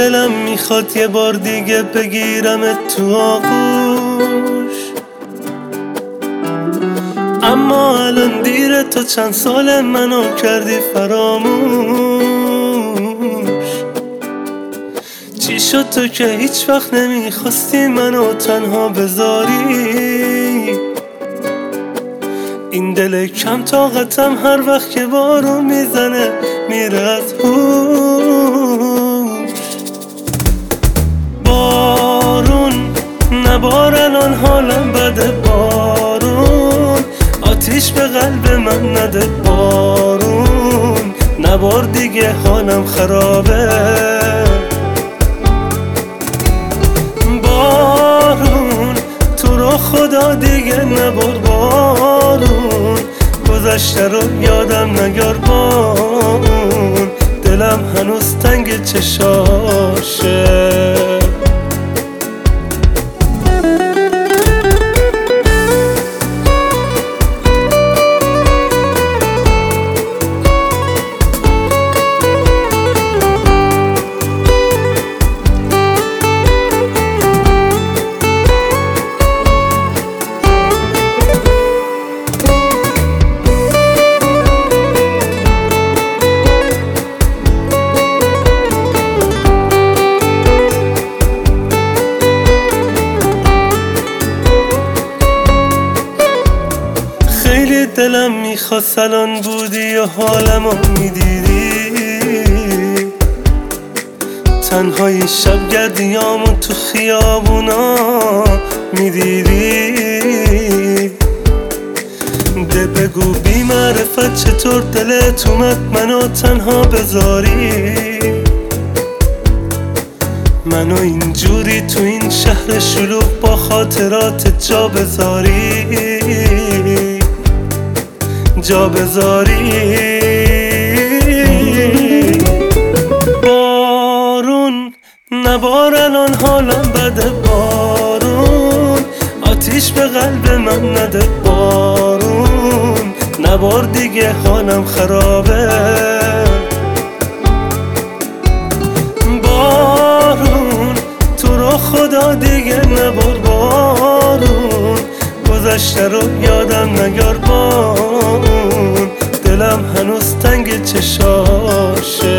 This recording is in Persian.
دلم میخواد یه بار دیگه بگیرمت تو آغوش، اما الان دیره، تو چند سال منو کردی فراموش. چی شد تو که هیچ وقت نمیخواستی منو تنها بذاری؟ این دل کم طاقتم هر وقت که بارون میزنه میره از هوش. بارون نبار الان حالم بده، بارون آتیش به قلب من نده، بارون نبار دیگه حالم خرابه. بارون تو رو خدا دیگه نبار، بارون گذشته رو یادم نگار، بارون دلم هنوز تنگ چشاشه. خیلی دلم میخواست الان بودی و حالمو میدیدی، تنهای شب گردیامو تو خیابونا میدیدی. ده بگو بی معرفت چطور دلت اومد منو تنها بذاری، منو اینجوری تو این شهر شلوغ با خاطرات جا بذاری، جا بذاری. بارون نبار الان حالم بده، بارون آتیش به قلب من نده، بارون نبار دیگه حالم خرابه. بارون تو رو خدا دیگه نبار، بارون گذشته رو یادم نگار، بارون دلم هنوز تنگ چشاشه.